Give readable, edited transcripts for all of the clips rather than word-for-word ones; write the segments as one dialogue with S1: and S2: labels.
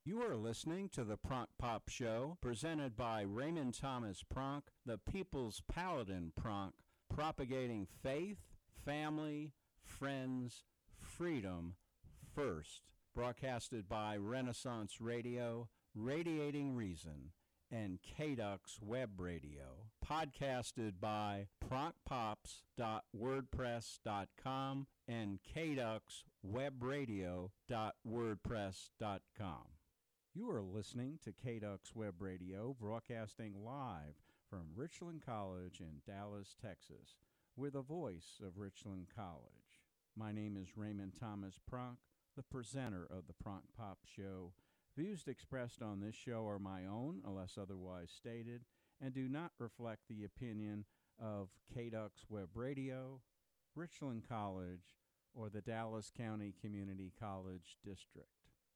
S1: You are listening to the Pronk Pop Show, presented by Raymond Thomas Pronk, the People's Paladin Pronk, propagating faith, family, friends, freedom first. Broadcasted by Renaissance Radio, Radiating Reason, and KDUX Web Radio. Podcasted by pronkpops.wordpress.com and kduxwebradio.wordpress.com. You are listening to KDUX Web Radio, broadcasting live from Richland College in Dallas, Texas. We're the voice of Richland College. My name is Raymond Thomas Pronk, the presenter of the Pronk Pop Show. Views expressed on this show are my own, unless otherwise stated, and do not reflect the opinion of KDUX Web Radio, Richland College, or the Dallas County Community College District.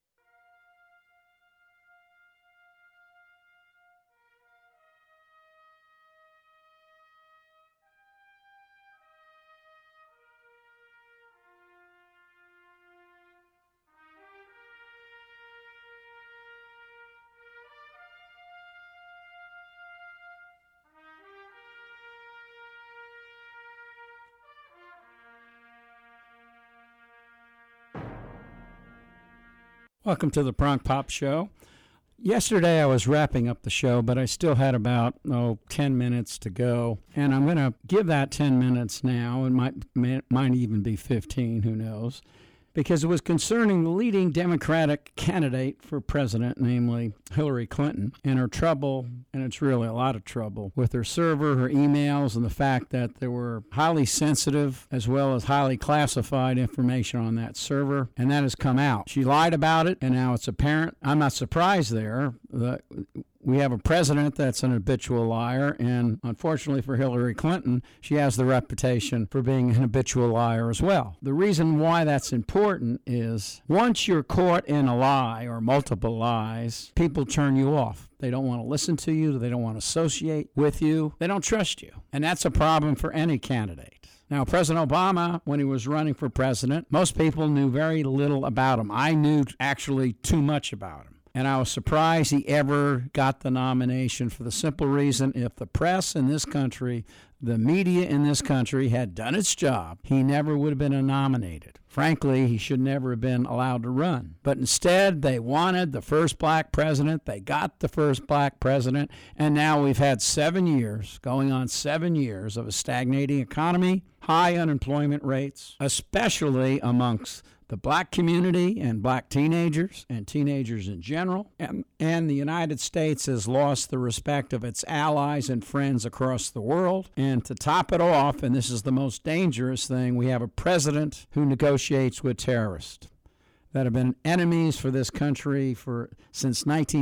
S1: Welcome to the Pronk Pop Show. Yesterday I was wrapping up the show, but I still had about 10 minutes to go. And I'm going to give that 10 minutes now. It might even be 15, who knows. Because it was concerning the leading Democratic candidate for president, namely Hillary Clinton, and her trouble, and it's really a lot of trouble, with her server, her emails, and the fact that there were highly sensitive as well as highly classified information on that server, and that has come out. She lied about it, and now it's apparent. I'm not surprised there. We have a president that's an habitual liar, and unfortunately for Hillary Clinton, she has the reputation for being an habitual liar as well. The reason why that's important is once you're caught in a lie or multiple lies, people turn you off. They don't want to listen to you. They don't want to associate with you. They don't trust you. And that's a problem for any candidate. Now, President Obama, when he was running for president, most people knew very little about him. I knew actually too much about him. And I was surprised he ever got the nomination for the simple reason if the press in this country, the media in this country had done its job, he never would have been nominated. Frankly, he should never have been allowed to run. But instead, they wanted the first black president. They got the first black president. And now we've had 7 years, going on 7 years, of a stagnating economy, high unemployment rates, especially amongst the black community and black teenagers and teenagers in general. And the United States has lost the respect of its allies and friends across the world. And to top it off, and this is the most dangerous thing, we have a president who negotiates with terrorists that have been enemies for this country since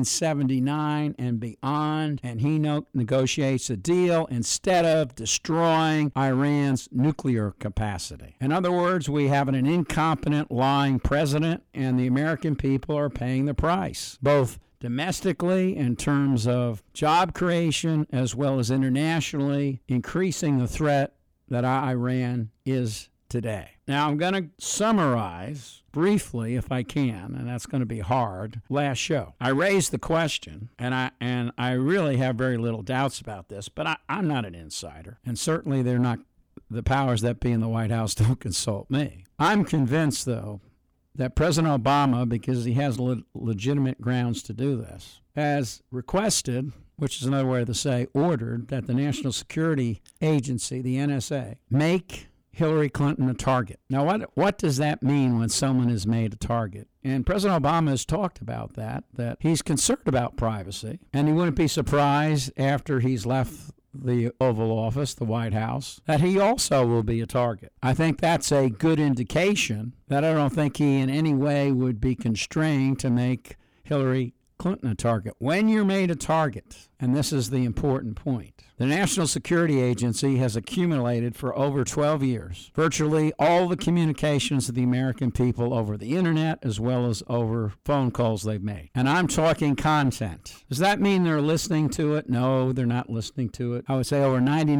S1: 1979 and beyond, and he negotiates a deal instead of destroying Iran's nuclear capacity. In other words, we have an incompetent, lying president, and the American people are paying the price, both domestically in terms of job creation as well as internationally, increasing the threat that Iran is today. Now, I'm going to summarize briefly, if I can, and that's going to be hard, last show. I raised the question, and I really have very little doubts about this, but I'm not an insider, and certainly they're not, the powers that be in the White House don't consult me. I'm convinced, though, that President Obama, because he has legitimate grounds to do this, has requested, which is another way to say ordered, that the National Security Agency, the NSA, make Hillary Clinton a target. Now, what does that mean when someone is made a target? And President Obama has talked about that he's concerned about privacy, and he wouldn't be surprised after he's left the Oval Office, the White House, that he also will be a target. I think that's a good indication that I don't think he in any way would be constrained to make Hillary Clinton a target. When you're made a target, And this is the important point. The National Security Agency has accumulated for over 12 years virtually all the communications of the American people over the internet as well as over phone calls they've made. And I'm talking content. Does that mean they're listening to it? No, they're not listening to it. I would say over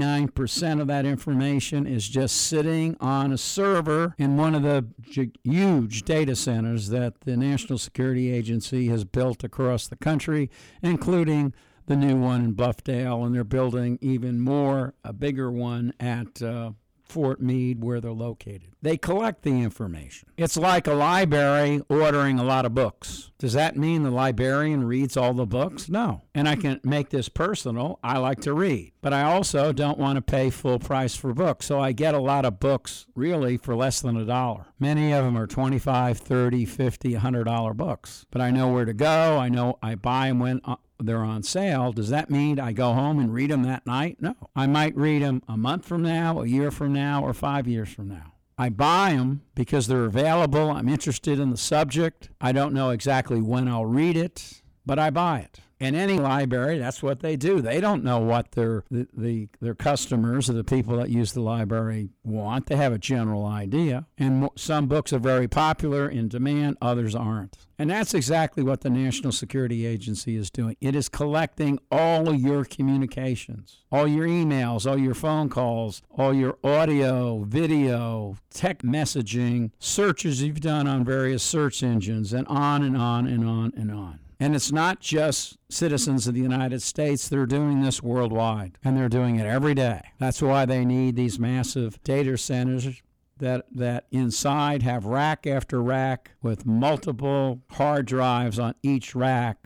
S1: 99% of that information is just sitting on a server in one of the huge data centers that the National Security Agency has built across the country, including the new one in Bluffdale, and they're building even more, a bigger one at Fort Meade where they're located. They collect the information. It's like a library ordering a lot of books. Does that mean the librarian reads all the books? No. And I can make this personal. I like to read, but I also don't want to pay full price for books. So I get a lot of books really for less than $1. Many of them are $25, $30, $50, $100 books. But I know where to go. I know I buy them when they're on sale. Does that mean I go home and read them that night? No. I might read them a month from now, a year from now, or 5 years from now. I buy them because they're available. I'm interested in the subject. I don't know exactly when I'll read it, but I buy it. In any library, that's what they do. They don't know what their customers or the people that use the library want. They have a general idea. And some books are very popular, in demand, others aren't. And that's exactly what the National Security Agency is doing. It is collecting all of your communications, all your emails, all your phone calls, all your audio, video, text messaging, searches you've done on various search engines, and on and on and on and on. And it's not just citizens of the United States. They're doing this worldwide, and they're doing it every day. That's why they need these massive data centers that inside have rack after rack with multiple hard drives on each rack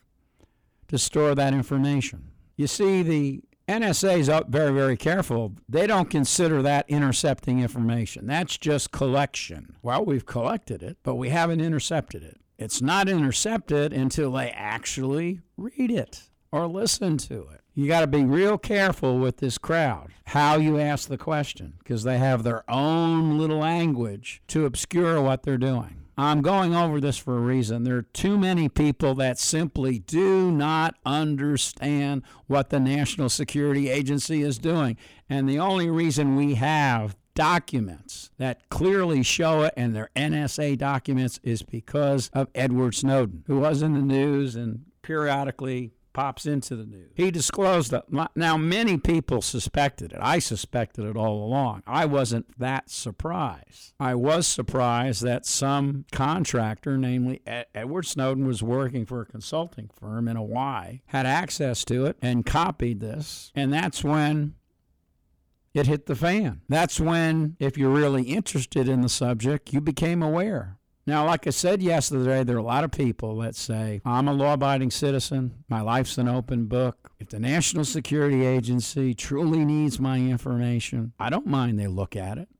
S1: to store that information. You see, the NSA is very, very careful. They don't consider that intercepting information. That's just collection. Well, we've collected it, but we haven't intercepted it. It's not intercepted until they actually read it or listen to it. You got to be real careful with this crowd, how you ask the question, because they have their own little language to obscure what they're doing. I'm going over this for a reason. There are too many people that simply do not understand what the National Security Agency is doing. And the only reason we have documents that clearly show it, and they're NSA documents, is because of Edward Snowden, who was in the news and periodically pops into the news. He disclosed that. Now, many people suspected it. I suspected it all along. I wasn't that surprised. I was surprised that some contractor, namely Edward Snowden, was working for a consulting firm in Hawaii, had access to it and copied this, and that's when it hit the fan. That's when, if you're really interested in the subject, you became aware. Now, like I said yesterday, there are a lot of people that say, I'm a law-abiding citizen, my life's an open book. If the National Security Agency truly needs my information, I don't mind they look at it.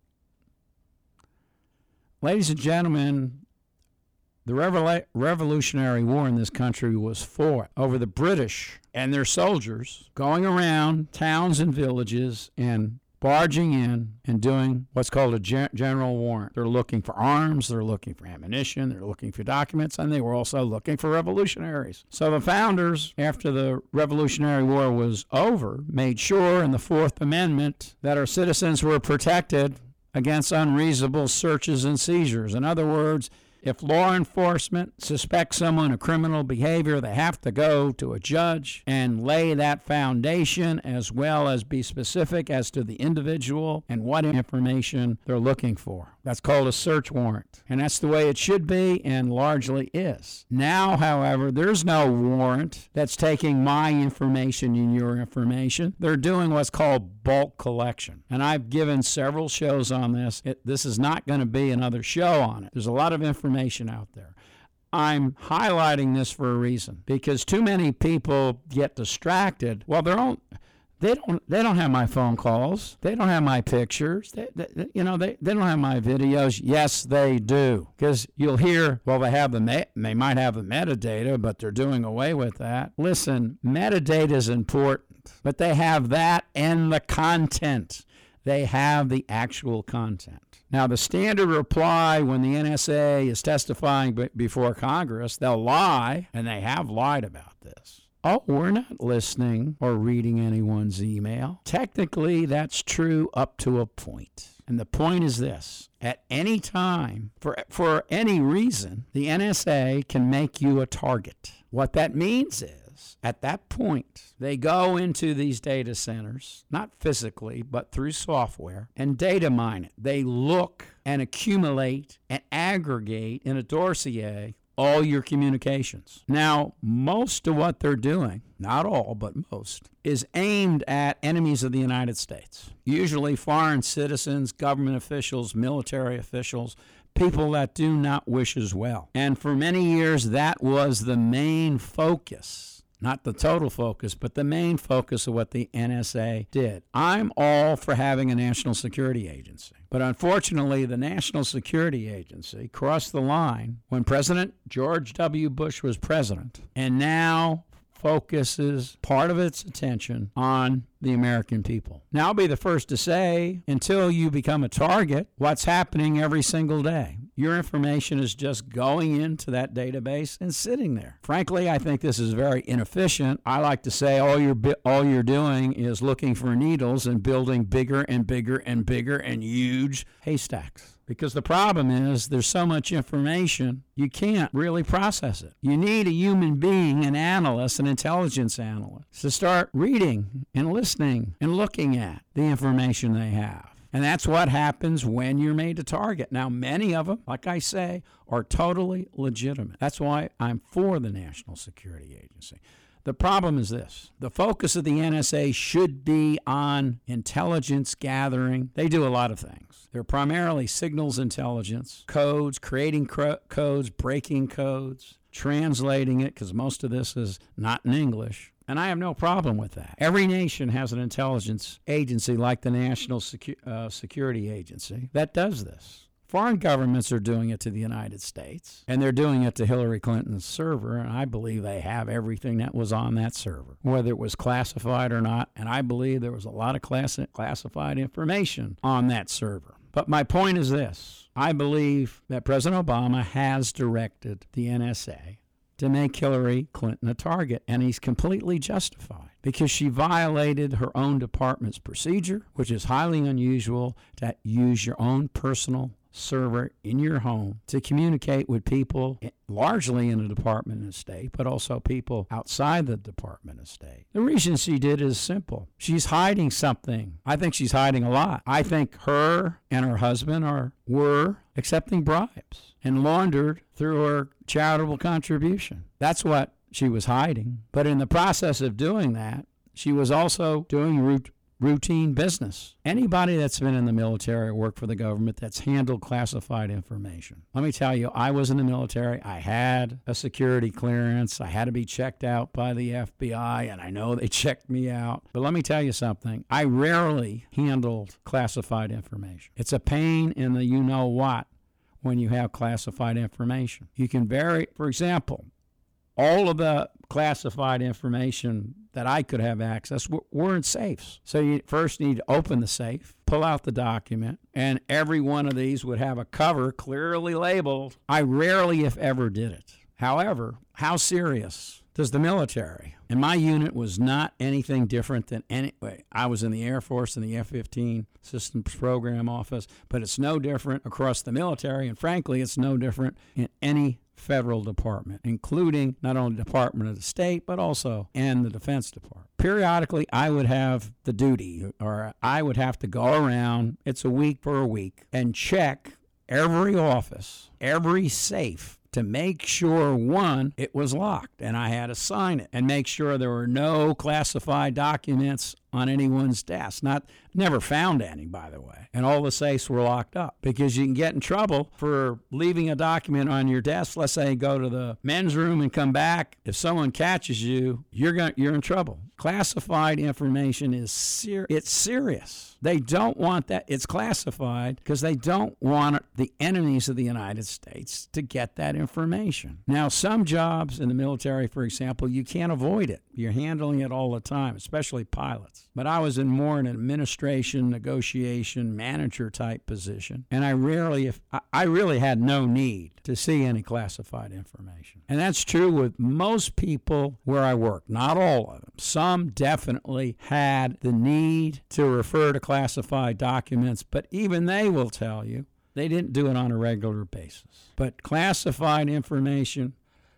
S1: Ladies and gentlemen, the Revolutionary War in this country was fought over the British and their soldiers going around towns and villages and barging in and doing what's called a general warrant. They're looking for arms, they're looking for ammunition, they're looking for documents, and they were also looking for revolutionaries. So the founders, after the Revolutionary War was over, made sure in the Fourth Amendment that our citizens were protected against unreasonable searches and seizures. In other words, if law enforcement suspects someone of criminal behavior, they have to go to a judge and lay that foundation, as well as be specific as to the individual and what information they're looking for. That's called a search warrant, and that's the way it should be and largely is. Now, however, there's no warrant that's taking my information and your information. They're doing what's called bulk collection, and I've given several shows on this. This is not going to be another show on it. There's a lot of information out there. I'm highlighting this for a reason, because too many people get distracted. Well, they don't have my phone calls. They don't have my pictures. They don't have my videos. Yes, they do. Because you'll hear, well, they might have the metadata, but they're doing away with that. Listen, metadata is important, but they have that and the content. They have the actual content. Now, the standard reply when the NSA is testifying before Congress, they'll lie, and they have lied about this. oh, we're not listening or reading anyone's email. Technically, that's true up to a point. And the point is this. At any time, for any reason, the NSA can make you a target. What that means is, at that point, they go into these data centers, not physically, but through software, and data mine it. They look and accumulate and aggregate in a dossier all your communications. Now, most of what they're doing, not all, but most, is aimed at enemies of the United States. Usually foreign citizens, government officials, military officials, people that do not wish us well. And for many years, that was the main focus. Not the total focus, but the main focus of what the NSA did. I'm all for having a national security agency. But unfortunately, the National Security Agency crossed the line when President George W. Bush was president, and now focuses part of its attention on the American people. Now, I'll be the first to say, until you become a target, what's happening every single day? Your information is just going into that database and sitting there. Frankly, I think this is very inefficient. I like to say all you're doing is looking for needles and building bigger and bigger and bigger and huge haystacks. Because the problem is there's so much information, you can't really process it. You need a human being, an analyst, an intelligence analyst, to start reading and listening and looking at the information they have. And that's what happens when you're made a target. Now, many of them, like I say, are totally legitimate. That's why I'm for the National Security Agency. The problem is this. The focus of the NSA should be on intelligence gathering. They do a lot of things. They're primarily signals intelligence, codes, creating codes, breaking codes, translating it, because most of this is not in English. And I have no problem with that. Every nation has an intelligence agency like the National Security Agency that does this. Foreign governments are doing it to the United States, and they're doing it to Hillary Clinton's server, and I believe they have everything that was on that server, whether it was classified or not, and I believe there was a lot of classified information on that server. But my point is this. I believe that President Obama has directed the NSA to make Hillary Clinton a target, and he's completely justified because she violated her own department's procedure, which is highly unusual to use your own personal server in your home to communicate with people largely in the Department of State, but also people outside the Department of State. The reason she did is simple. She's hiding something. I think she's hiding a lot. I think her and her husband were accepting bribes and laundered through her charitable contribution. That's what she was hiding. But in the process of doing that, she was also doing routine business. Anybody that's been in the military or worked for the government that's handled classified information. Let me tell you, I was in the military. I had a security clearance. I had to be checked out by the FBI, and I know they checked me out. But let me tell you something. I rarely handled classified information. It's a pain in the you-know-what when you have classified information. You can vary, for example, all of the classified information that I could have access were in safes. So you first need to open the safe, pull out the document, and every one of these would have a cover clearly labeled. I rarely, if ever, did it. However, how serious does the military? And my unit was not anything different than anyway. I was in the Air Force in the F-15 Systems Program Office, but it's no different across the military, and frankly, it's no different in any federal department, including not only the Department of the State, but also and the Defense Department. Periodically, I would have the duty, or I would have to go around, it's a week for a week, and check every office, every safe, to make sure, one, it was locked, and I had to sign it, and make sure there were no classified documents on anyone's desk. Never found any, by the way. And all the safes were locked up because you can get in trouble for leaving a document on your desk. Let's say you go to the men's room and come back. If someone catches you, you're in trouble Classified information is it's serious. They don't want that. It's classified because they don't want the enemies of the United States to get that information. Now, some jobs in the military, for example, you can't avoid it. You're handling it all the time, especially pilots. But I was in more an administration, negotiation, manager type position, and I really had no need to see any classified information. And that's true with most people where I work, not all of them. Some definitely had the need to refer to classified documents, but even they will tell you they didn't do it on a regular basis. But classified information,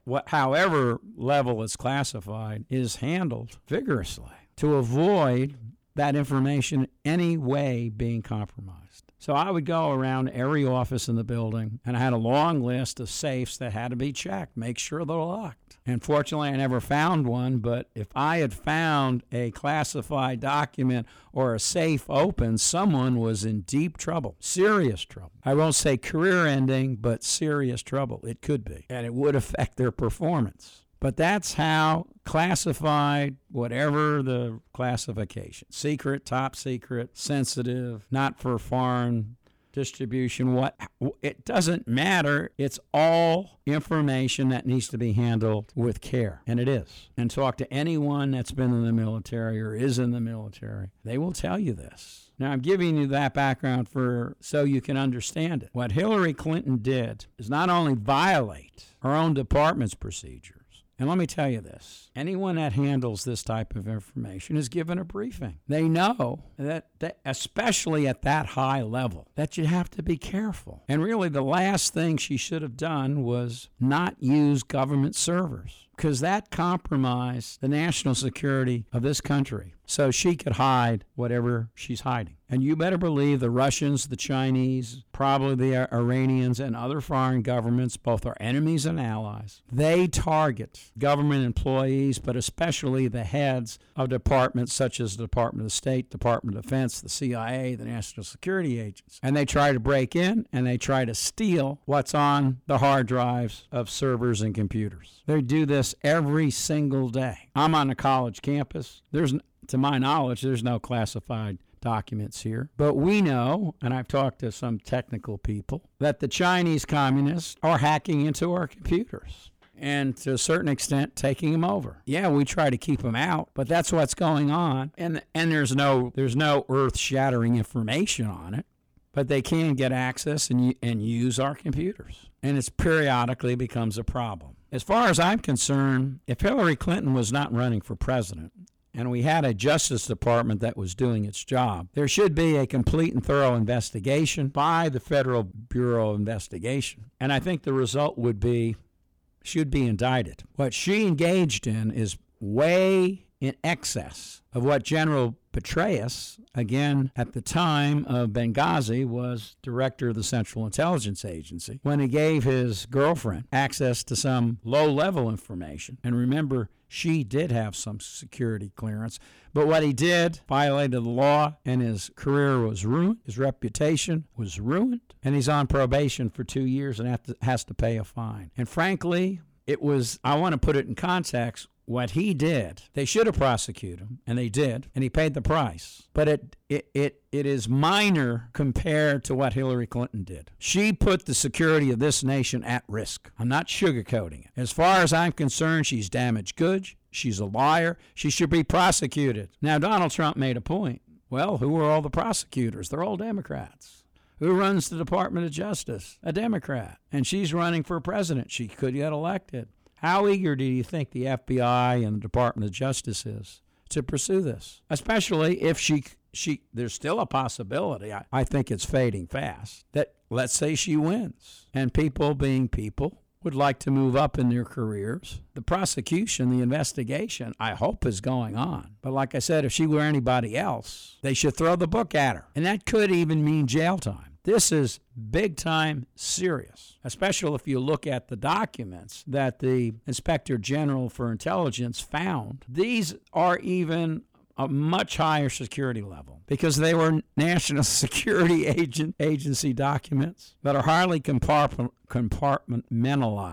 S1: however level it's classified, is handled vigorously to avoid that information any way being compromised. So I would go around every office in the building, and I had a long list of safes that had to be checked, make sure they're locked. And fortunately, I never found one, but if I had found a classified document or a safe open, someone was in deep trouble, serious trouble. I won't say career-ending, but serious trouble. It could be, and it would affect their performance. But that's how classified, whatever the classification, secret, top secret, sensitive, not for foreign distribution, it doesn't matter. It's all information that needs to be handled with care, and it is. And talk to anyone that's been in the military or is in the military. They will tell you this. Now, I'm giving you that background so you can understand it. What Hillary Clinton did is not only violate her own department's procedure, and let me tell you this, anyone that handles this type of information is given a briefing. They know that especially at that high level, that you have to be careful. And really the last thing she should have done was not use government servers, because that compromised the national security of this country so she could hide whatever she's hiding. And you better believe the Russians, the Chinese, probably the Iranians, and other foreign governments, both our enemies and allies, they target government employees, but especially the heads of departments such as the Department of State, Department of Defense, the CIA, the National Security Agency. And they try to break in, and they try to steal what's on the hard drives of servers and computers. They do this every single day. I'm on a college campus. To my knowledge, there's no classified documents here. But we know, and I've talked to some technical people, that the Chinese communists are hacking into our computers and to a certain extent taking them over. Yeah, we try to keep them out, but that's what's going on. And there's no earth-shattering information on it, but they can get access and use our computers. And it periodically becomes a problem. As far as I'm concerned, if Hillary Clinton was not running for president, and we had a Justice Department that was doing its job, there should be a complete and thorough investigation by the Federal Bureau of Investigation. And I think the result should be indicted. What she engaged in is way in excess of what General Petraeus, again, at the time of Benghazi, was director of the Central Intelligence Agency, when he gave his girlfriend access to some low-level information. And remember, she did have some security clearance. But what he did violated the law, and his career was ruined. His reputation was ruined. And he's on probation for 2 years and has to pay a fine. And frankly, I want to put it in context, what he did, they should have prosecuted him, and they did, and he paid the price. But it is minor compared to what Hillary Clinton did. She put the security of this nation at risk. I'm not sugarcoating it. As far as I'm concerned, she's damaged goods. She's a liar. She should be prosecuted. Now, Donald Trump made a point. Well, who are all the prosecutors? They're all Democrats. Who runs the Department of Justice? A Democrat. And she's running for president. She could get elected. How eager do you think the FBI and the Department of Justice is to pursue this? Especially if there's still a possibility, I think it's fading fast, that let's say she wins. And people being people would like to move up in their careers. The prosecution, the investigation, I hope is going on. But like I said, if she were anybody else, they should throw the book at her. And that could even mean jail time. This is big time serious, especially if you look at the documents that the Inspector General for Intelligence found. These are even a much higher security level because they were National Security Agency documents that are highly compartmentalized.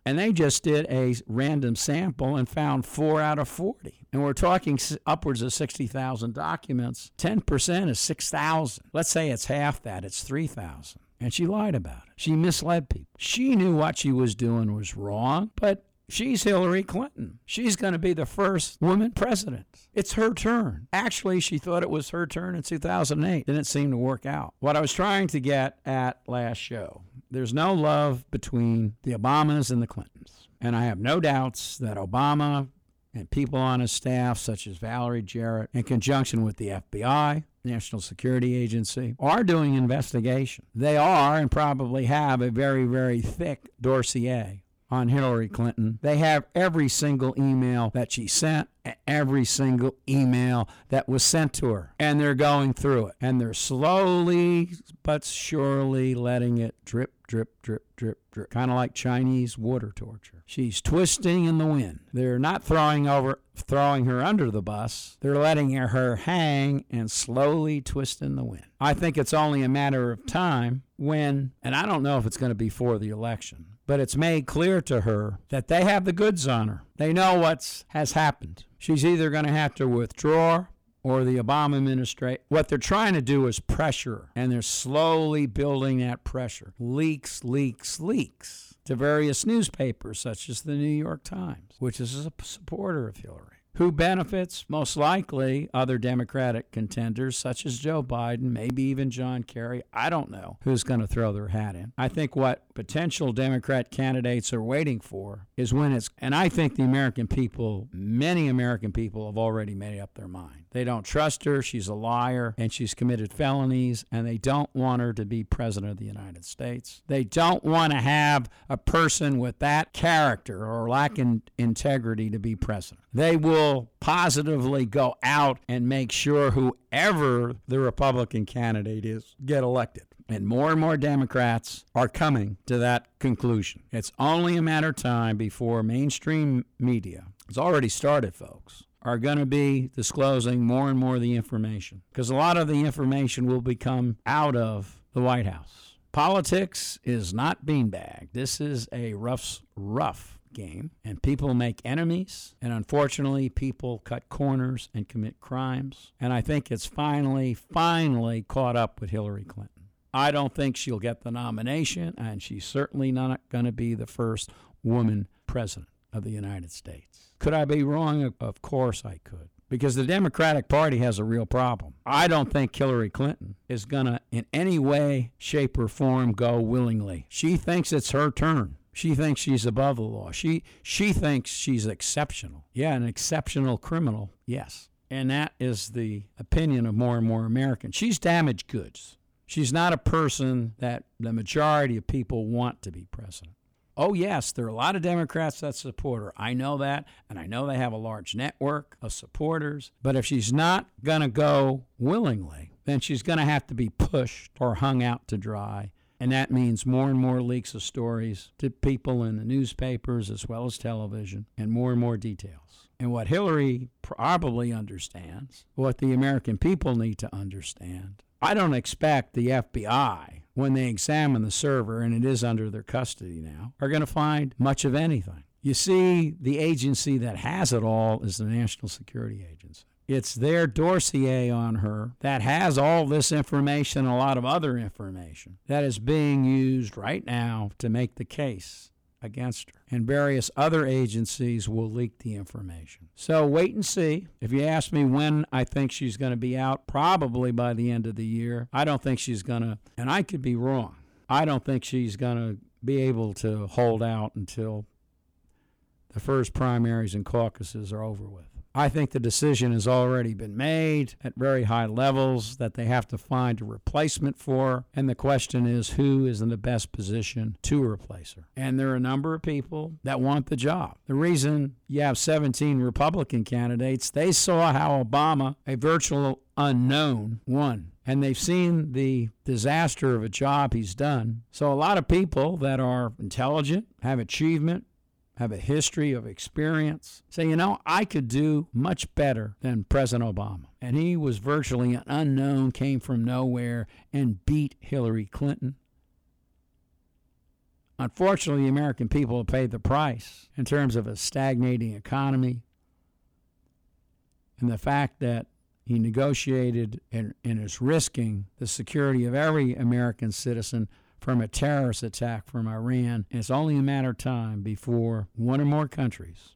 S1: And they just did a random sample and found 4 out of 40. And we're talking upwards of 60,000 documents. 10% is 6,000. Let's say it's half that, it's 3,000. And she lied about it. She misled people. She knew what she was doing was wrong, but she's Hillary Clinton. She's going to be the first woman president. It's her turn. Actually, she thought it was her turn in 2008. Didn't seem to work out. What I was trying to get at last show, there's no love between the Obamas and the Clintons. And I have no doubts that Obama and people on his staff, such as Valerie Jarrett, in conjunction with the FBI, National Security Agency, are doing investigation. They are and probably have a very, very thick dossier on Hillary Clinton. They have every single email that she sent, every single email that was sent to her, and they're going through it. And they're slowly but surely letting it drip, drip, drip, drip, drip, kind of like Chinese water torture. She's twisting in the wind. They're not throwing her under the bus. They're letting her hang and slowly twist in the wind. I think it's only a matter of time when, and I don't know if it's going to be for the election, but it's made clear to her that they have the goods on her. They know what has happened. She's either going to have to withdraw or the Obama administration. What they're trying to do is pressure her, and they're slowly building that pressure. Leaks to various newspapers, such as the New York Times, which is a supporter of Hillary. Who benefits? Most likely other Democratic contenders such as Joe Biden, maybe even John Kerry. I don't know who's going to throw their hat in. I think what potential Democrat candidates are waiting for is when it's, and I think the American people, many American people have already made up their mind. They don't trust her. She's a liar and she's committed felonies, and they don't want her to be president of the United States. They don't want to have a person with that character or lack in integrity to be president. They will positively go out and make sure whoever the Republican candidate is get elected. And more Democrats are coming to that conclusion. It's only a matter of time before mainstream media, it's already started, folks, are going to be disclosing more and more of the information, because a lot of the information will become out of the White House. Politics is not beanbag. This is a rough game, and people make enemies, and unfortunately people cut corners and commit crimes, and I think it's finally caught up with Hillary Clinton. I don't think she'll get the nomination, and she's certainly not going to be the first woman president of the United States. Could I be wrong? Of course I could, because the Democratic Party has a real problem. I don't think Hillary Clinton is going to in any way, shape, or form go willingly. She thinks it's her turn. She thinks she's above the law. She thinks she's exceptional. Yeah, an exceptional criminal, yes. And that is the opinion of more and more Americans. She's damaged goods. She's not a person that the majority of people want to be president. Oh, yes, there are a lot of Democrats that support her. I know that, and I know they have a large network of supporters. But if she's not going to go willingly, then she's going to have to be pushed or hung out to dry. And that means more and more leaks of stories to people in the newspapers as well as television, and more details. And what Hillary probably understands, what the American people need to understand, I don't expect the FBI, when they examine the server, and it is under their custody now, are going to find much of anything. You see, the agency that has it all is the National Security Agency. It's their dossier on her that has all this information, a lot of other information, that is being used right now to make the case against her. And various other agencies will leak the information. So wait and see. If you ask me when I think she's going to be out, probably by the end of the year. I don't think she's going to, and I could be wrong, I don't think she's going to be able to hold out until the first primaries and caucuses are over with. I think the decision has already been made at very high levels that they have to find a replacement for her. And the question is, who is in the best position to replace her? And there are a number of people that want the job. The reason you have 17 Republican candidates, they saw how Obama, a virtual unknown, won. And they've seen the disaster of a job he's done. So a lot of people that are intelligent, have achievement, have a history of experience, say, I could do much better than President Obama. And he was virtually an unknown, came from nowhere, and beat Hillary Clinton. Unfortunately, the American people have paid the price in terms of a stagnating economy and the fact that he negotiated and is risking the security of every American citizen from a terrorist attack from Iran. And it's only a matter of time before one or more countries.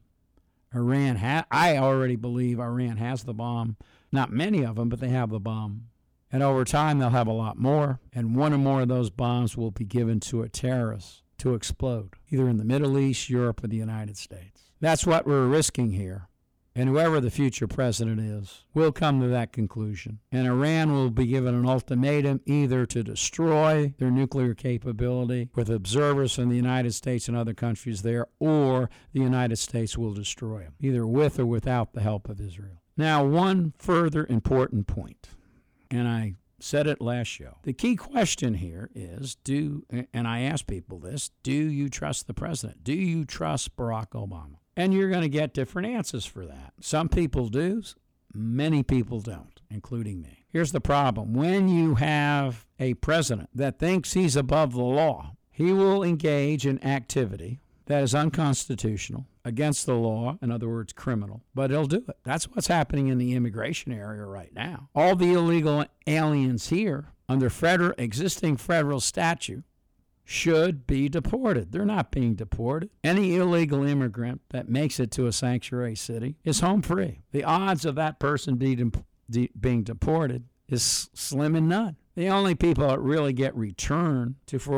S1: I already believe Iran has the bomb. Not many of them, but they have the bomb. And over time, they'll have a lot more. And one or more of those bombs will be given to a terrorist to explode, either in the Middle East, Europe, or the United States. That's what we're risking here. And whoever the future president is will come to that conclusion. And Iran will be given an ultimatum either to destroy their nuclear capability with observers from the United States and other countries there, or the United States will destroy them, either with or without the help of Israel. Now, one further important point, and I said it last show. The key question here is, and I ask people this, do you trust the president? Do you trust Barack Obama? And you're going to get different answers for that. Some people do, many people don't, including me. Here's the problem. When you have a president that thinks he's above the law, he will engage in activity that is unconstitutional, against the law, in other words, criminal, but he'll do it. That's what's happening in the immigration area right now. All the illegal aliens here, under existing federal statute, should be deported. They're not being deported. Any illegal immigrant that makes it to a sanctuary city is home free. The odds of that person being deported is slim and none. The only people that really get returned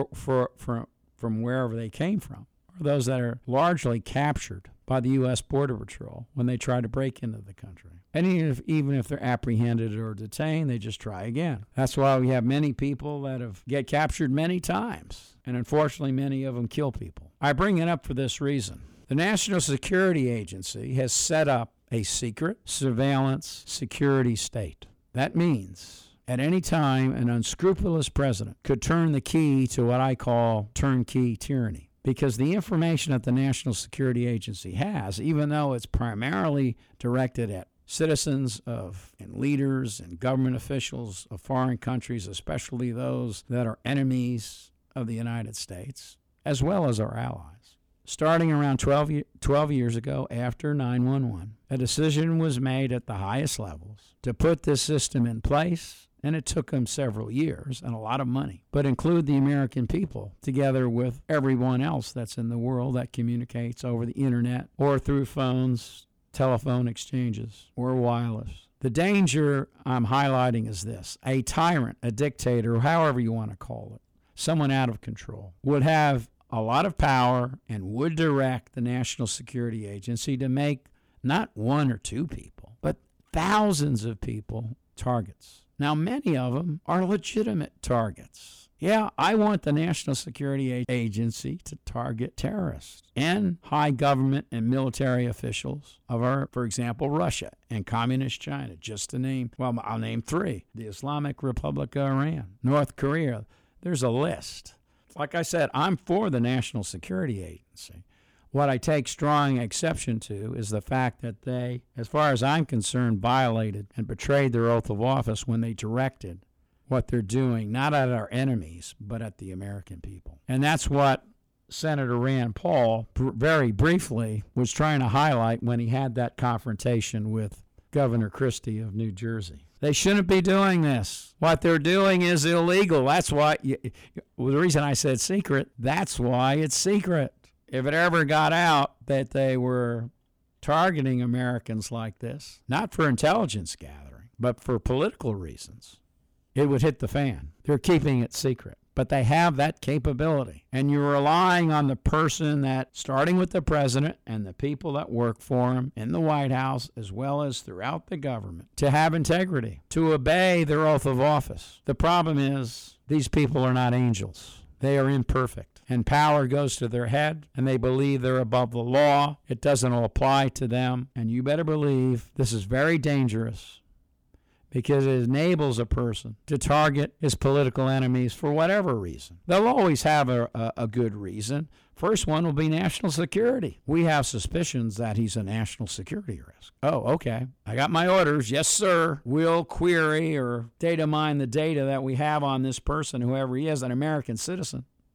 S1: from wherever they came from are those that are largely captured by the U.S. Border Patrol when they try to break into the country. And even if they're apprehended or detained, they just try again. That's why we have many people that get captured many times. And unfortunately, many of them kill people. I bring it up for this reason. The National Security Agency has set up a secret surveillance security state. That means at any time, an unscrupulous president could turn the key to what I call turnkey tyranny. Because the information that the National Security Agency has, even though it's primarily directed at citizens and leaders and government officials of foreign countries, especially those that are enemies of the United States, as well as our allies. Starting around 12 years ago, after 9/11, a decision was made at the highest levels to put this system in place, and it took them several years and a lot of money, but include the American people together with everyone else that's in the world that communicates over the internet or through phones, telephone exchanges, or wireless. The danger I'm highlighting is this. A tyrant, a dictator, however you want to call it, someone out of control, would have a lot of power and would direct the National Security Agency to make not one or two people, but thousands of people targets. Now, many of them are legitimate targets. Yeah, I want the National Security Agency to target terrorists and high government and military officials of for example, Russia and Communist China, just to name, well, I'll name three. The Islamic Republic of Iran, North Korea. There's a list. Like I said, I'm for the National Security Agency. What I take strong exception to is the fact that they, as far as I'm concerned, violated and betrayed their oath of office when they directed what they're doing, not at our enemies, but at the American people. And that's what Senator Rand Paul, very briefly, was trying to highlight when he had that confrontation with Governor Christie of New Jersey. They shouldn't be doing this. What they're doing is illegal. That's why, the reason I said secret, that's why it's secret. If it ever got out that they were targeting Americans like this, not for intelligence gathering, but for political reasons, it would hit the fan. They're keeping it secret, but they have that capability. And you're relying on the person that, starting with the president and the people that work for him in the White House, as well as throughout the government, to have integrity, to obey their oath of office. The problem is these people are not angels. They are imperfect. And power goes to their head, and they believe they're above the law. It doesn't apply to them. And you better believe this is very dangerous because it enables a person to target his political enemies for whatever reason. They'll always have a good reason. First one will be national security. We have suspicions that he's a national security risk. Oh, okay. I got my orders. Yes, sir. We'll query or data mine the data that we have on this person, whoever he is, an American citizen.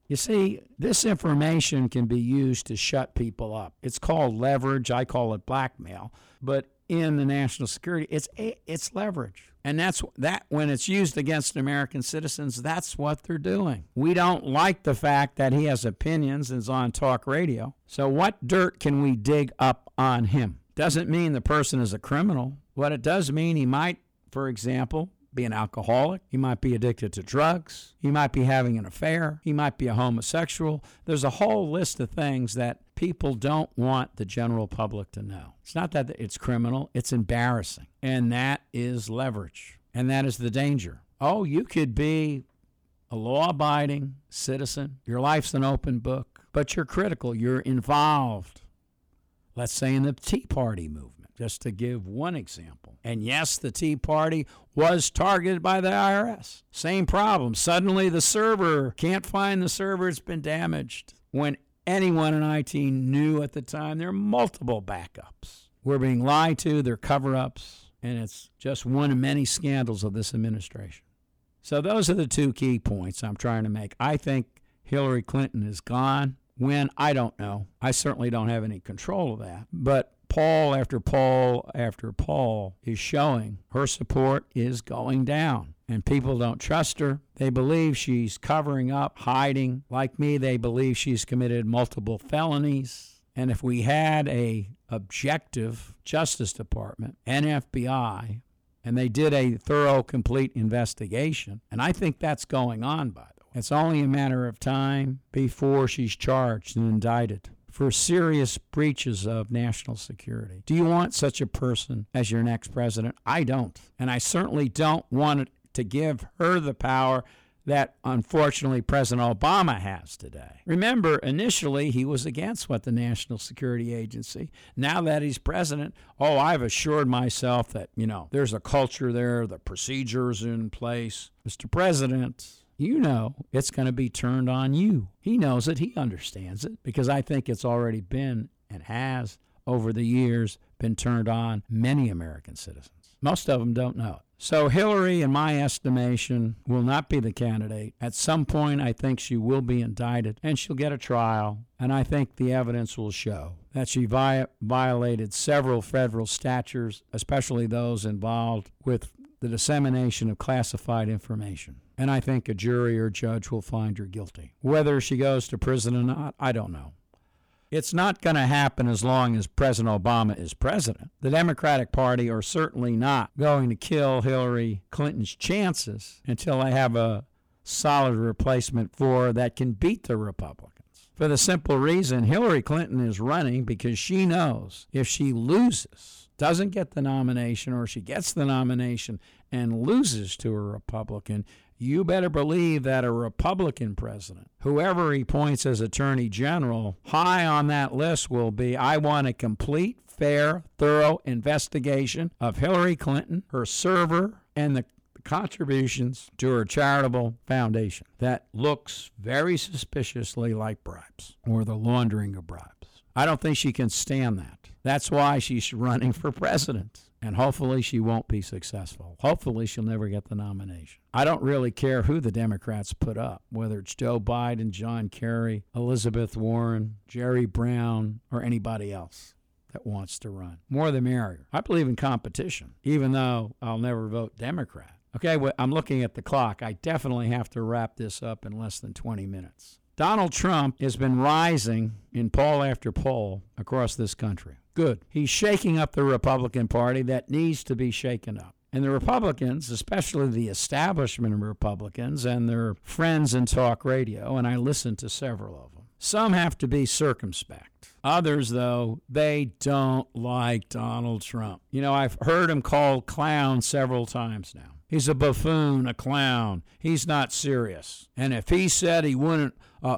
S1: You see, this information can be used to shut people up. It's called leverage. I call it blackmail. But in the national security, it's leverage. And that's that when it's used against American citizens, that's what they're doing. We don't like the fact that he has opinions and is on talk radio. So what dirt can we dig up on him? Doesn't mean the person is a criminal. What it does mean, he might, for example, be an alcoholic. He might be addicted to drugs. He might be having an affair. He might be a homosexual. There's a whole list of things that people don't want the general public to know. It's not that it's criminal. It's embarrassing. And that is leverage. And that is the danger. Oh, you could be a law-abiding citizen. Your life's an open book. But you're critical. You're involved. Let's say in the Tea Party movement. Just to give one example. And yes, the Tea Party was targeted by the IRS. Same problem. Suddenly the server, can't find the server, it's been damaged. When anyone in IT knew at the time there are multiple backups. We're being lied to, they're cover-ups, and it's just one of many scandals of this administration. So those are the two key points I'm trying to make. I think Hillary Clinton is gone. When? I don't know. I certainly don't have any control of that. But poll after poll after poll is showing her support is going down. And people don't trust her. They believe she's covering up, hiding. Like me, they believe she's committed multiple felonies. And if we had a objective Justice Department and FBI, and they did a thorough, complete investigation, and I think that's going on, by the way. It's only a matter of time before she's charged and indicted for serious breaches of national security. Do you want such a person as your next president? I don't. And I certainly don't want to give her the power that, unfortunately, President Obama has today. Remember, initially, he was against what the National Security Agency. Now that he's president, I've assured myself that, there's a culture there, the procedures in place. Mr. President, you know it's going to be turned on you. He knows it. He understands it because I think it's already been and has, over the years, been turned on many American citizens. Most of them don't know it. So Hillary, in my estimation, will not be the candidate. At some point, I think she will be indicted and she'll get a trial. And I think the evidence will show that she violated several federal statutes, especially those involved with the dissemination of classified information. And I think a jury or judge will find her guilty. Whether she goes to prison or not, I don't know. It's not going to happen as long as President Obama is president. The Democratic Party are certainly not going to kill Hillary Clinton's chances until they have a solid replacement for her that can beat the Republicans. For the simple reason, Hillary Clinton is running because she knows if she loses, doesn't get the nomination, or she gets the nomination and loses to a Republican, you better believe that a Republican president, whoever he appoints as Attorney General, high on that list will be, I want a complete, fair, thorough investigation of Hillary Clinton, her server, and the contributions to her charitable foundation. That looks very suspiciously like bribes or the laundering of bribes. I don't think she can stand that. That's why she's running for president. And hopefully she won't be successful. Hopefully she'll never get the nomination. I don't really care who the Democrats put up, whether it's Joe Biden, John Kerry, Elizabeth Warren, Jerry Brown, or anybody else that wants to run. More the merrier. I believe in competition, even though I'll never vote Democrat. Okay, well, I'm looking at the clock. I definitely have to wrap this up in less than 20 minutes. Donald Trump has been rising in poll after poll across this country. Good. He's shaking up the Republican Party that needs to be shaken up. And the Republicans, especially the establishment of Republicans and their friends in talk radio, and I listen to several of them, some have to be circumspect. Others, though, they don't like Donald Trump. I've heard him called clown several times now. He's a buffoon, a clown. He's not serious. And if he said he wouldn't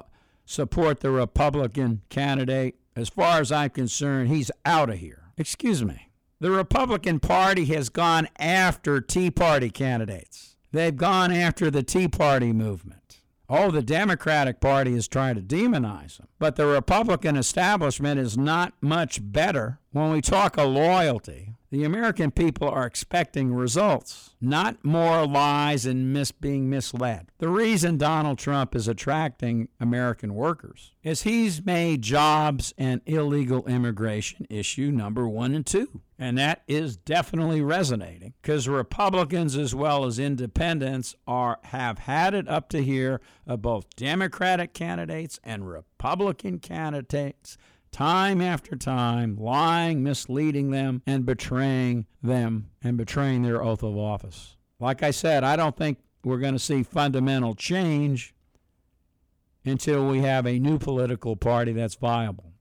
S1: support the Republican candidate, as far as I'm concerned, he's out of here. Excuse me. The Republican Party has gone after Tea Party candidates. They've gone after the Tea Party movement. The Democratic Party is trying to demonize them. But the Republican establishment is not much better when we talk of loyalty. The American people are expecting results, not more lies and being misled. The reason Donald Trump is attracting American workers is he's made jobs and illegal immigration issue number 1 and 2. And that is definitely resonating because Republicans as well as independents have had it up to here of both Democratic candidates and Republican candidates time after time, lying, misleading them, and betraying their oath of office. Like I said, I don't think we're going to see fundamental change until we have a new political party that's viable.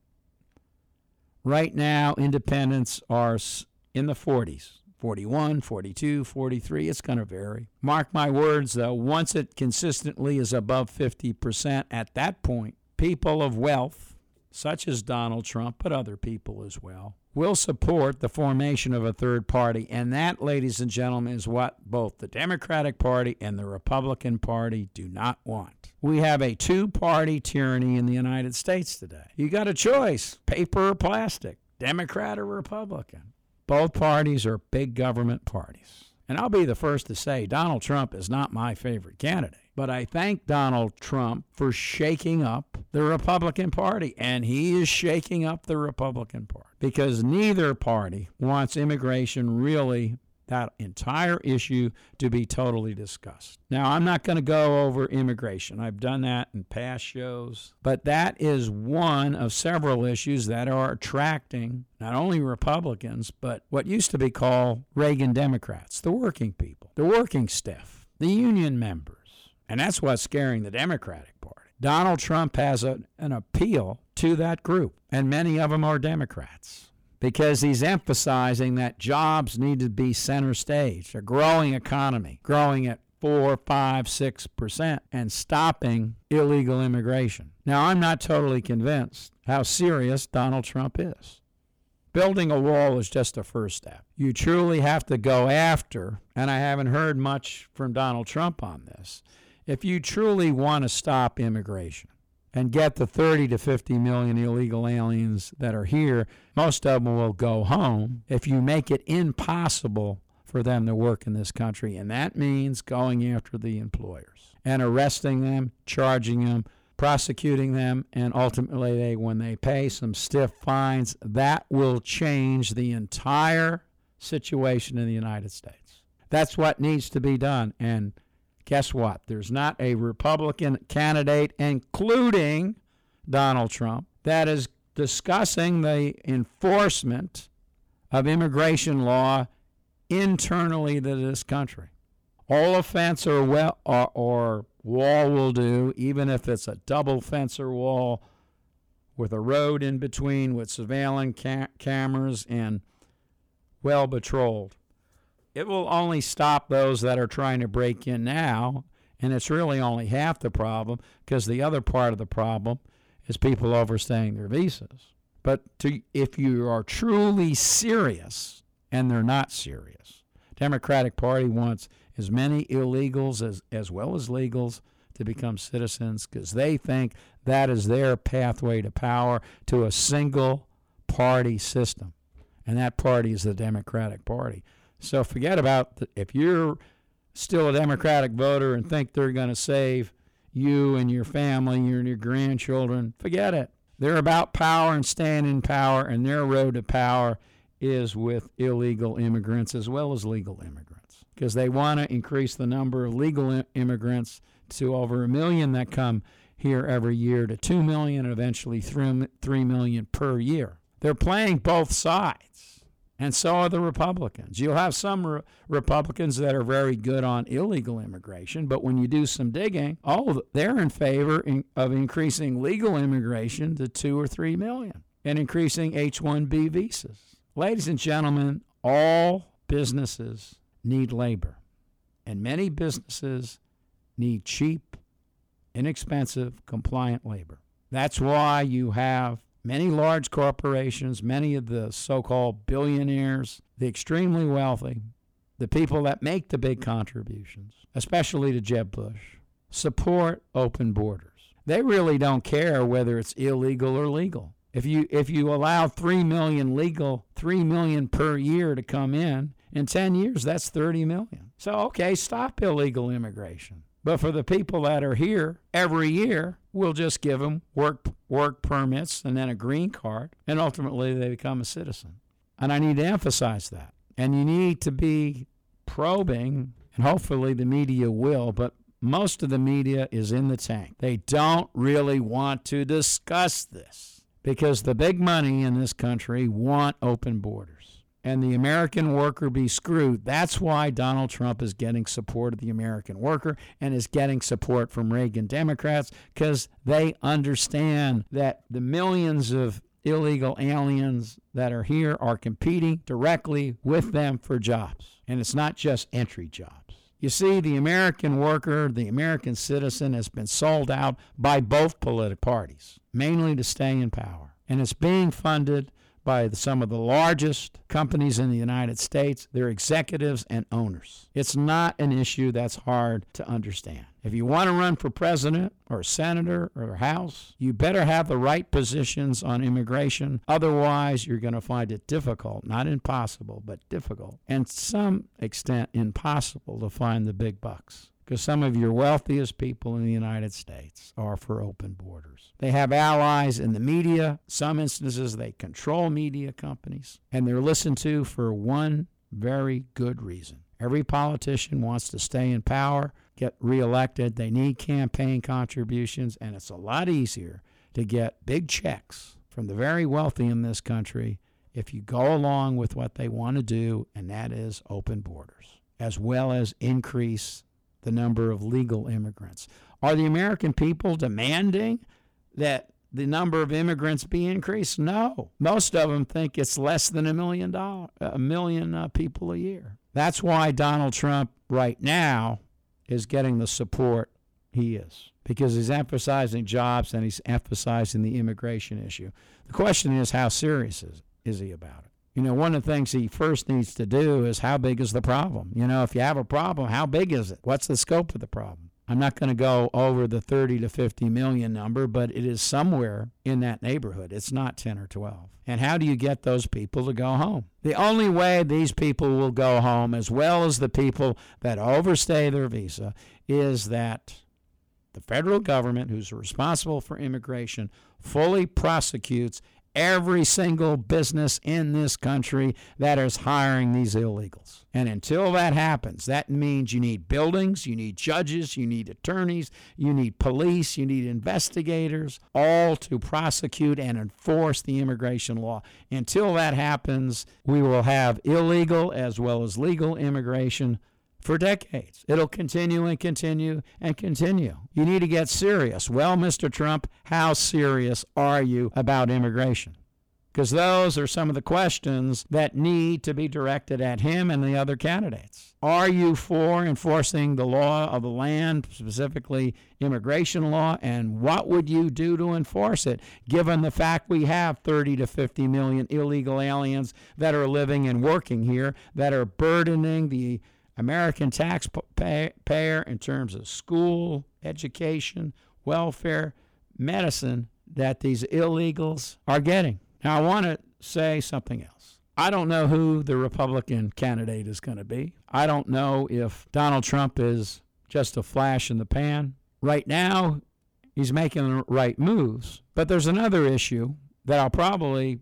S1: Right now, independents are in the 40s, 41, 42, 43. It's going to vary. Mark my words, though, once it consistently is above 50%, at that point, people of wealth, such as Donald Trump, but other people as well, will support the formation of a third party. And that, ladies and gentlemen, is what both the Democratic Party and the Republican Party do not want. We have a two-party tyranny in the United States today. You got a choice, paper or plastic, Democrat or Republican. Both parties are big government parties. And I'll be the first to say Donald Trump is not my favorite candidate. But I thank Donald Trump for shaking up the Republican Party, and he is shaking up the Republican Party because neither party wants immigration, really, that entire issue, to be totally discussed. Now, I'm not going to go over immigration. I've done that in past shows, but that is one of several issues that are attracting not only Republicans, but what used to be called Reagan Democrats, the working people, the working staff, the union members. And that's what's scaring the Democratic Party. Donald Trump has an appeal to that group, and many of them are Democrats, because he's emphasizing that jobs need to be center stage, a growing economy, growing at 4, 5, 6%, and stopping illegal immigration. Now, I'm not totally convinced how serious Donald Trump is. Building a wall is just a first step. You truly have to go after, and I haven't heard much from Donald Trump on this, if you truly want to stop immigration and get the 30 to 50 million illegal aliens that are here, most of them will go home if you make it impossible for them to work in this country. And that means going after the employers and arresting them, charging them, prosecuting them, and ultimately, when they pay some stiff fines, that will change the entire situation in the United States. That's what needs to be done. And guess what? There's not a Republican candidate, including Donald Trump, that is discussing the enforcement of immigration law internally to this country. All a fence or wall will do, even if it's a double fence or wall with a road in between with surveillance cameras and well patrolled. It will only stop those that are trying to break in now, and it's really only half the problem, because the other part of the problem is people overstaying their visas. But if you are truly serious, and they're not serious, Democratic Party wants as many illegals as well as legals to become citizens, because they think that is their pathway to power, to a single party system. And that party is the Democratic Party. So forget about if you're still a Democratic voter and think they're going to save you and your family and your grandchildren, forget it. They're about power and staying in power, and their road to power is with illegal immigrants as well as legal immigrants, because they want to increase the number of legal immigrants to over 1 million that come here every year to 2 million, and eventually 3 million per year. They're playing both sides, and so are the Republicans. You'll have some Republicans that are very good on illegal immigration, but when you do some digging, they're in favor of increasing legal immigration to 2 or 3 million and increasing H-1B visas. Ladies and gentlemen, all businesses need labor, and many businesses need cheap, inexpensive, compliant labor. That's why you have many large corporations, many of the so-called billionaires, the extremely wealthy, the people that make the big contributions, especially to Jeb Bush, support open borders. They really don't care whether it's illegal or legal. If you allow 3 million legal, 3 million per year to come in 10 years, that's 30 million. So, okay, stop illegal immigration. But for the people that are here every year, we'll just give them work permits and then a green card, and ultimately they become a citizen. And I need to emphasize that. And you need to be probing, and hopefully the media will, but most of the media is in the tank. They don't really want to discuss this because the big money in this country want open borders. And the American worker be screwed. That's why Donald Trump is getting support of the American worker and is getting support from Reagan Democrats, because they understand that the millions of illegal aliens that are here are competing directly with them for jobs. And it's not just entry jobs. You see, the American worker, the American citizen, has been sold out by both political parties, mainly to stay in power. And it's being funded by some of the largest companies in the United States, their executives and owners. It's not an issue that's hard to understand. If you want to run for president or senator or House, you better have the right positions on immigration. Otherwise, you're going to find it difficult, not impossible, but difficult, and to some extent impossible to find the big bucks. Because some of your wealthiest people in the United States are for open borders. They have allies in the media. Some instances, they control media companies. And they're listened to for one very good reason. Every politician wants to stay in power, get reelected. They need campaign contributions. And it's a lot easier to get big checks from the very wealthy in this country if you go along with what they want to do, and that is open borders, as well as increase the number of legal immigrants. Are the American people demanding that the number of immigrants be increased? No. Most of them think it's less than a million people a year. That's why Donald Trump right now is getting the support he is, because he's emphasizing jobs and he's emphasizing the immigration issue. The question is, how serious is he about it? You know, one of the things he first needs to do is, how big is the problem? You know, if you have a problem, how big is it? What's the scope of the problem? I'm not going to go over the 30 to 50 million number, but it is somewhere in that neighborhood. It's not 10 or 12. And how do you get those people to go home? The only way these people will go home, as well as the people that overstay their visa, is that the federal government, who's responsible for immigration, fully prosecutes every single business in this country that is hiring these illegals. And until that happens, that means you need buildings, you need judges, you need attorneys, you need police, you need investigators, all to prosecute and enforce the immigration law. Until that happens, we will have illegal as well as legal immigration for decades. It'll continue and continue and continue. You need to get serious. Well, Mr. Trump, how serious are you about immigration? Because those are some of the questions that need to be directed at him and the other candidates. Are you for enforcing the law of the land, specifically immigration law, and what would you do to enforce it, given the fact we have 30 to 50 million illegal aliens that are living and working here, that are burdening the American taxpayer in terms of school, education, welfare, medicine that these illegals are getting. Now, I want to say something else. I don't know who the Republican candidate is going to be. I don't know if Donald Trump is just a flash in the pan. Right now, he's making the right moves. But there's another issue that I'll probably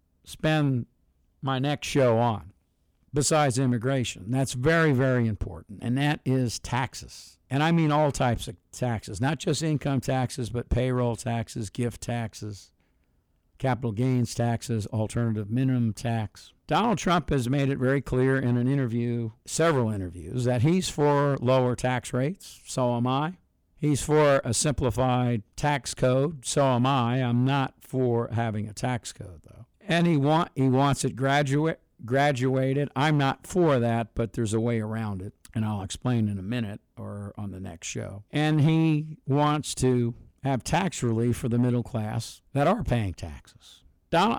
S1: spend my next show on, besides immigration. That's very, very important, and that is taxes. And I mean all types of taxes, not just income taxes, but payroll taxes, gift taxes, capital gains taxes, alternative minimum tax. Donald Trump has made it very clear in an interview, several interviews, that he's for lower tax rates. So am I. He's for a simplified tax code. So am I. I'm not for having a tax code, though. And he wants it graduated. I'm not for that, but there's a way around it, and I'll explain in a minute or on the next show. And he wants to have tax relief for the middle class that are paying taxes. Donald,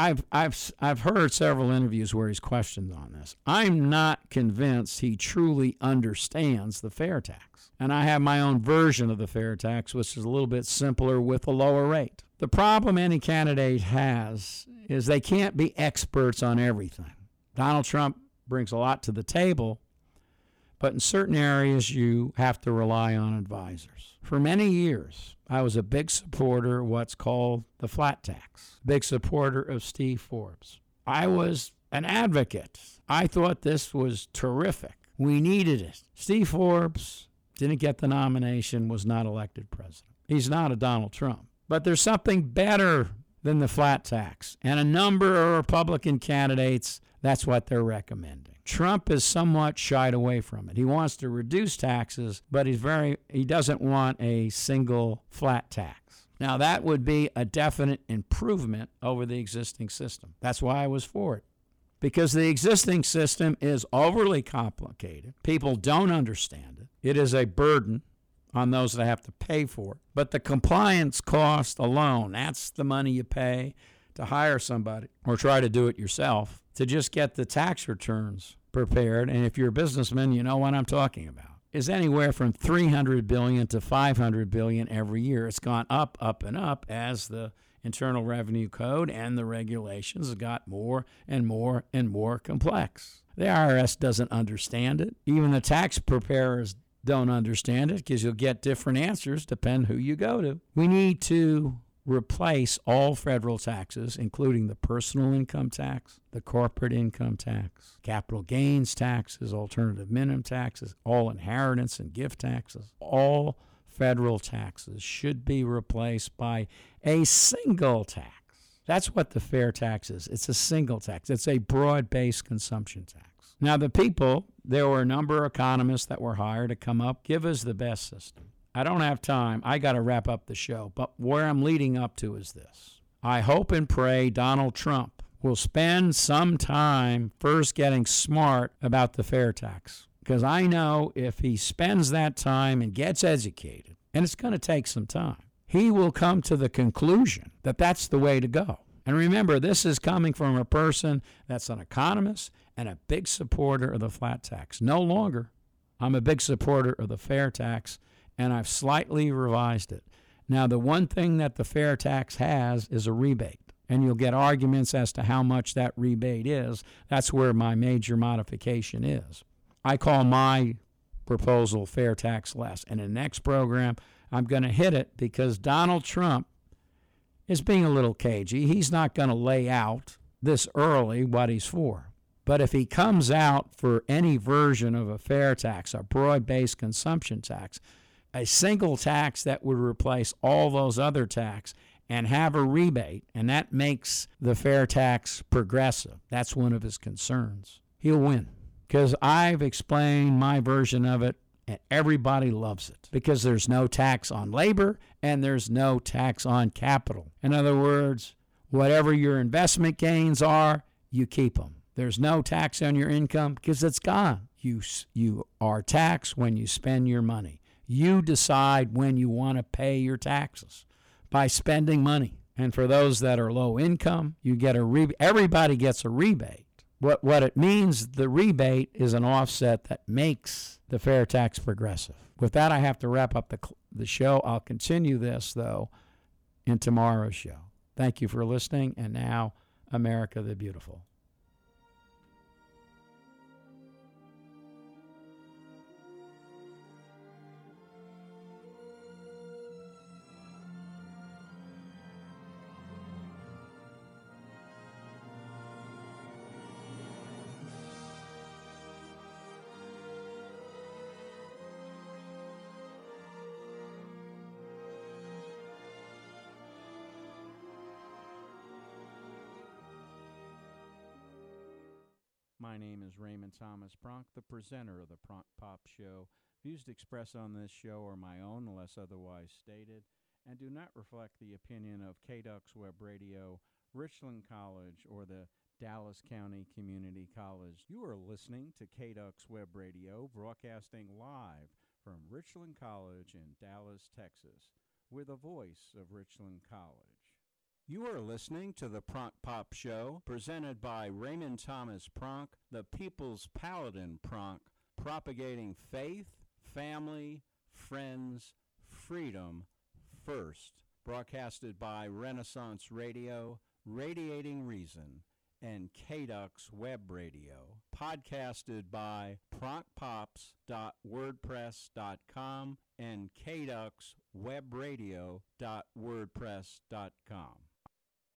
S1: I've heard several interviews where he's questioned on this. I'm not convinced he truly understands the fair tax. And I have my own version of the fair tax, which is a little bit simpler with a lower rate. The problem any candidate has is they can't be experts on everything. Donald Trump brings a lot to the table, but in certain areas you have to rely on advisors. For many years, I was a big supporter of what's called the flat tax, big supporter of Steve Forbes. I was an advocate. I thought this was terrific. We needed it. Steve Forbes didn't get the nomination, was not elected president. He's not a Donald Trump. But there's something better than the flat tax, and a number of Republican candidates, that's what they're recommending. Trump is somewhat shied away from it. He wants to reduce taxes, but he doesn't want a single flat tax. Now, that would be a definite improvement over the existing system. That's why I was for it. Because the existing system is overly complicated. People don't understand it. It is a burden on those that have to pay for it. But the compliance cost alone, that's the money you pay to hire somebody or try to do it yourself to just get the tax returns prepared. And if you're a businessman, you know what I'm talking about. Is anywhere from $300 billion to $500 billion every year. It's gone up, and up as the Internal Revenue Code and the regulations have got more and more and more complex. The IRS doesn't understand it. Even the tax preparers don't understand it because you'll get different answers depending who you go to. We need to replace all federal taxes, including the personal income tax, the corporate income tax, capital gains taxes, alternative minimum taxes, all inheritance and gift taxes. All federal taxes should be replaced by a single tax. That's what the fair tax is. It's a single tax. It's a broad-based consumption tax. Now, there were a number of economists that were hired to come up, give us the best system. I don't have time. I got to wrap up the show. But where I'm leading up to is this. I hope and pray Donald Trump will spend some time first getting smart about the fair tax. Because I know if he spends that time and gets educated, and it's going to take some time, he will come to the conclusion that that's the way to go. And remember, this is coming from a person that's an economist and a big supporter of the flat tax. No longer. I'm a big supporter of the fair tax, and I've slightly revised it. Now, the one thing that the fair tax has is a rebate, and you'll get arguments as to how much that rebate is. That's where my major modification is. I call my proposal fair tax less. And in the next program, I'm going to hit it because Donald Trump is being a little cagey. He's not going to lay out this early what he's for. But if he comes out for any version of a fair tax, a broad-based consumption tax, a single tax that would replace all those other taxes and have a rebate, and that makes the fair tax progressive. That's one of his concerns. He'll win because I've explained my version of it, and everybody loves it because there's no tax on labor and there's no tax on capital. In other words, whatever your investment gains are, you keep them. There's no tax on your income because it's gone. You are taxed when you spend your money. You decide when you want to pay your taxes by spending money. And for those that are low income, you get a rebate. Everybody gets a rebate. What it means, the rebate is an offset that makes the fair tax progressive. With that, I have to wrap up the show. I'll continue this, though, in tomorrow's show. Thank you for listening. And now, America the Beautiful. My name is Raymond Thomas Pronk, the presenter of the Pronk Pop Show. Views expressed on this show are my own unless otherwise stated and do not reflect the opinion of KDUX Web Radio, Richland College, or the Dallas County Community College. You are listening to KDUX Web Radio, broadcasting live from Richland College in Dallas, Texas. We're the voice of Richland College. You are listening to the Pronk Pop Show, presented by Raymond Thomas Pronk, the People's Paladin Pronk, propagating faith, family, friends, freedom first. Broadcasted by Renaissance Radio, Radiating Reason, and KDUX Web Radio. Podcasted by pronkpops.wordpress.com and kduxwebradio.wordpress.com.